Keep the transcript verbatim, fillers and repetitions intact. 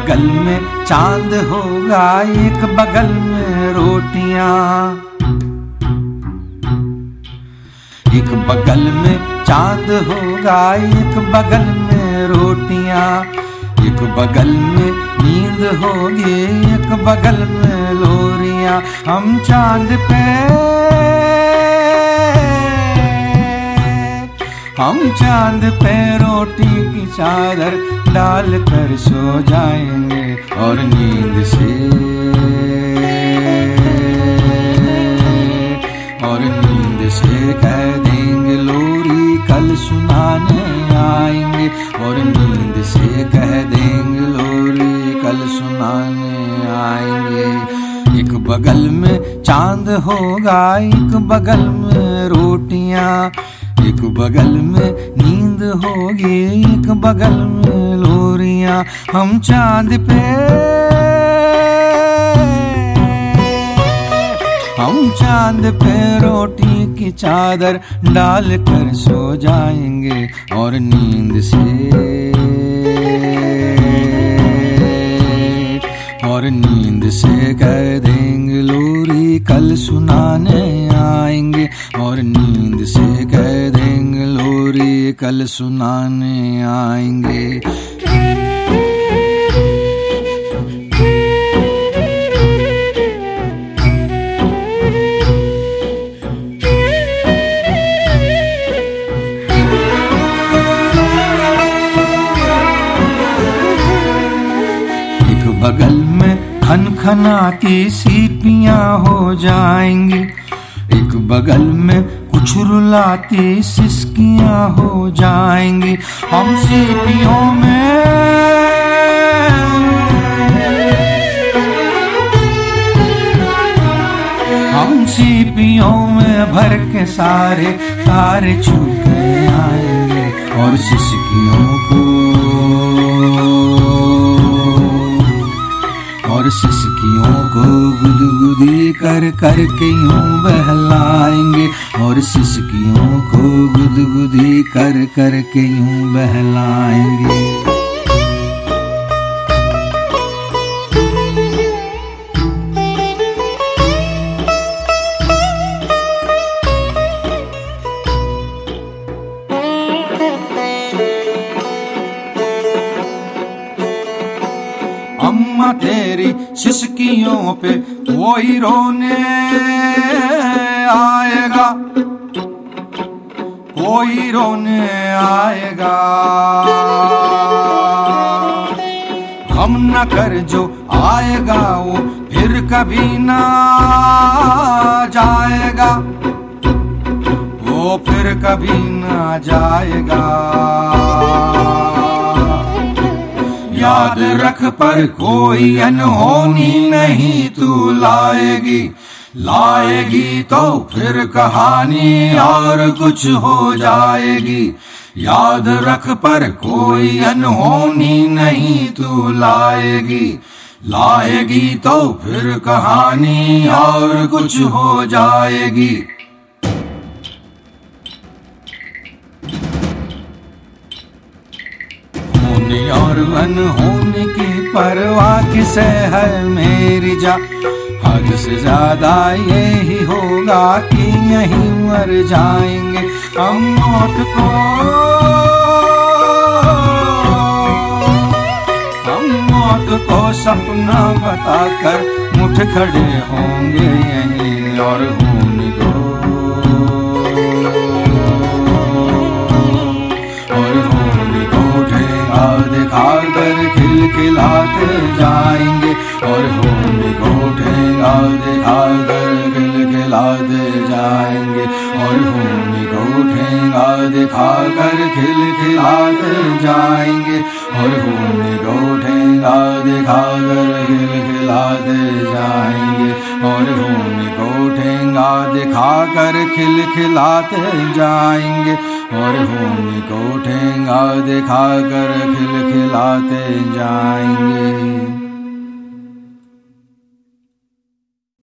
बगल में चांद होगा, एक बगल में रोटियां। एक बगल में चांद होगा, एक बगल में रोटियां। एक बगल में नींद होगी, एक बगल में लोरियां। हम चांद पे हम चांद पे रोटी की चादर डाल कर सो जाएंगे और नींद से और नींद से कह देंगे लोरी कल सुनाने आएंगे। और नींद से कह देंगे लोरी कल सुनाने आएंगे। एक बगल में चांद होगा, एक बगल में रोटियां। एक बगल में नींद होगी, एक बगल में लोरियां। हम चांद पे हम चांद पे रोटी की चादर डाल कर सो जाएंगे और नींद से और नींद से कह देंगे लोरी कल सुनाने आएंगे। और नींद से कह देंगे लोरी कल सुनाने आएंगे। बगल में खनखनाती सीपियां हो जाएंगी, एक बगल में कुछ रुलाती सिसकियां हो जाएंगी। हम सीपियों में हम सीपियों में भर के सारे तारे छूटे आएंगे और सिसकियों को और सिसकियों को गुदगुदी कर कर के यूं बहलाएंगे। और सिसकियों को गुदगुदी कर कर के यूं बहलाएंगे। अम्मा तेरी सिसकियों पे कोई रोने आएगा, कोई रोने आएगा। हम न कर जो आएगा वो फिर कभी ना जाएगा, वो फिर कभी ना जाएगा। याद रख पर कोई अनहोनी नहीं तू लाएगी, लाएगी तो फिर कहानी और कुछ हो जाएगी। याद रख पर कोई अनहोनी नहीं तू लाएगी, लाएगी तो फिर कहानी और कुछ हो जाएगी। होने और अनहोने की परवाह किसे है मेरी जा। हद से ज्यादा यही होगा कि यहीं मर जाएंगे हम। मौत को हम मौत को सपना बताकर मुठ खड़े होंगे यहीं। और होने को और होने को ठेंगा दिखा कर खिलखिलाते जाएंगे। और होने को ठेंगा दिखा कर खिलखिलाते जाएंगे। और होने को ठेंगा दिखा कर खिलखिलाते जाएंगे। और होने को ठेंगा दिखा कर खिलखिलाते जाएंगे। और होने को ठेंगा दिखा कर खिलखिलाते जाएंगे। और होने को ठेंगा दिखा कर खिलखिलाते जाएंगे।